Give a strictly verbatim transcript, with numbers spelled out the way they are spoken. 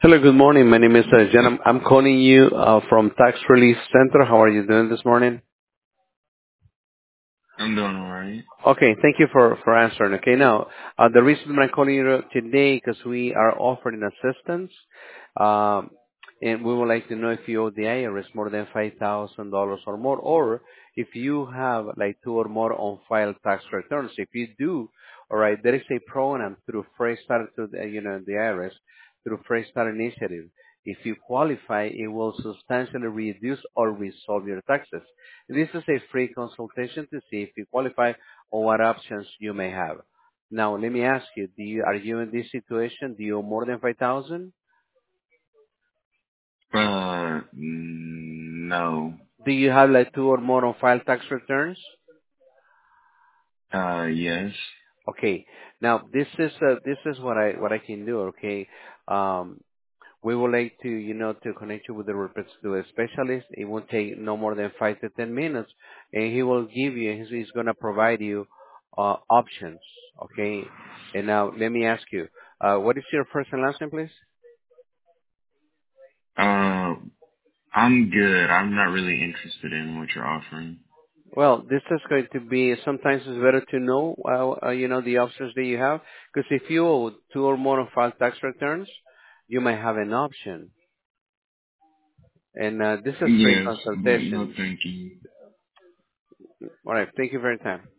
Hello, good morning. My name is uh, Jen. I'm, I'm calling you uh, from Tax Relief Center. How are you doing this morning? I'm doing alright. Okay, thank you for, for answering. Okay, now, uh, the reason I'm calling you today because we are offering assistance, um, and we would like to know if you owe the I R S more than five thousand dollars or more, or if you have like two or more on-file tax returns. If you do, all right, there is a program through Fresh Start to the, you know, the I R S, through Fresh Start Initiative. If you qualify, it will substantially reduce or resolve your taxes. This is a free consultation to see if you qualify or what options you may have. Now, let me ask you, do you, are you in this situation? Do you owe more than five thousand? Uh, mm, no. Do you have like two or more on file tax returns? Uh, yes. Okay. Now, this is, uh, this is what I, what I can do, okay? Um, we would like to, you know, to connect you with the rep- to a specialist. It won't take no more than five to ten minutes, and he will give you, he's, he's going to provide you, uh, options, okay? And now, let me ask you, uh, what is your first and last name, please? Uh, I'm good. I'm not really interested in what you're offering. Well, this is going to be, sometimes it's better to know, uh, uh, you know, the options that you have, because if you owe two or more of file tax returns, you might have an option. And uh, this is free Yes, but no consultation. thank you. All right, thank you for your time.